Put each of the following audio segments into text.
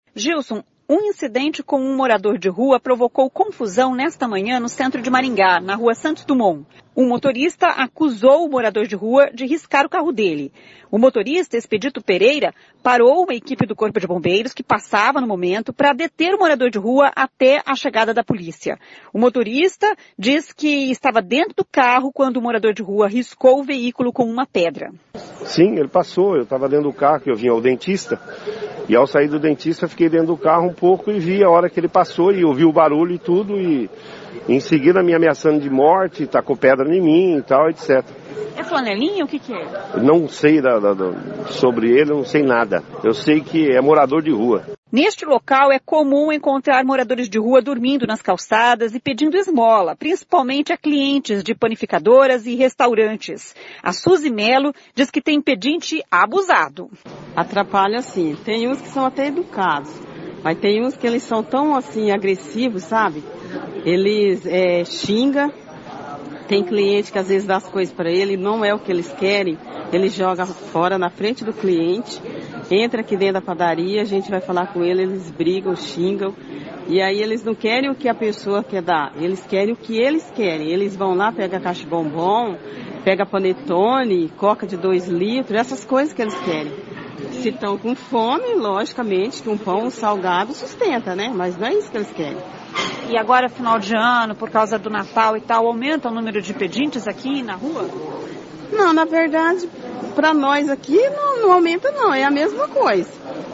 Gilson, um incidente com um morador de rua provocou confusão nesta manhã no centro de Maringá, na rua Santos Dumont. Um motorista acusou o morador de rua de riscar o carro dele. O motorista, Expedito Pereira, parou uma equipe do Corpo de Bombeiros que passava no momento para deter o morador de rua até a chegada da polícia. O motorista diz que estava dentro do carro quando o morador de rua riscou o veículo com uma pedra. Sim, ele passou. Eu estava dentro do carro, que eu vinha ao dentista. E ao sair do dentista, fiquei dentro do carro um pouco e vi a hora que ele passou e ouvi o barulho e tudo. E em seguida me ameaçando de morte, tacou pedra em mim e tal, etc. É flanelinha? O que é? Não sei sobre ele, não sei nada. Eu sei que é morador de rua. Neste local é comum encontrar moradores de rua dormindo nas calçadas e pedindo esmola, principalmente a clientes de panificadoras e restaurantes. A Suzy Melo diz que tem pedinte abusado. Atrapalha sim. Tem uns que são até educados, mas tem uns que eles são tão assim agressivos, sabe? Eles xingam. Tem cliente que às vezes dá as coisas para ele, não é o que eles querem, ele joga fora na frente do cliente, entra aqui dentro da padaria, a gente vai falar com ele, eles brigam, xingam, e aí eles não querem o que a pessoa quer dar, eles querem o que eles querem. Eles vão lá, pega a caixa de bombom, pega panetone, coca de 2 litros, essas coisas que eles querem. Se estão com fome, logicamente que um pão salgado sustenta, né? Mas não é isso que eles querem. E agora, final de ano, por causa do Natal e tal, aumenta o número de pedintes aqui na rua? Não, na verdade, para nós aqui não aumenta não, é a mesma coisa.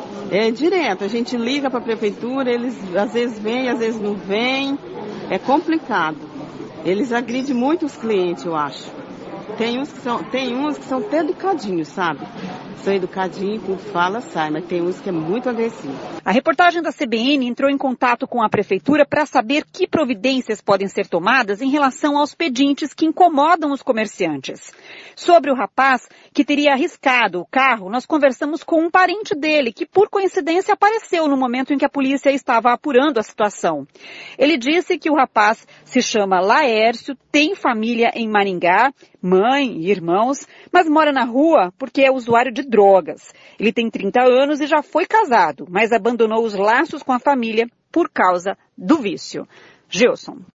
É direto, a gente liga para a prefeitura, eles às vezes vêm, às vezes não vêm, é complicado. Eles agridem muito os clientes, eu acho. Tem uns que são até educadinhos, sabe? São educadinhos, tudo fala, sai, mas tem uns que é muito agressivo. A reportagem da CBN entrou em contato com a prefeitura para saber que providências podem ser tomadas em relação aos pedintes que incomodam os comerciantes. Sobre o rapaz que teria arriscado o carro, nós conversamos com um parente dele, que por coincidência apareceu no momento em que a polícia estava apurando a situação. Ele disse que o rapaz se chama Laércio, tem família em Maringá, mãe e irmãos, mas mora na rua porque é usuário de drogas. Ele tem 30 anos e já foi casado, mas abandonou os laços com a família por causa do vício. Gilson.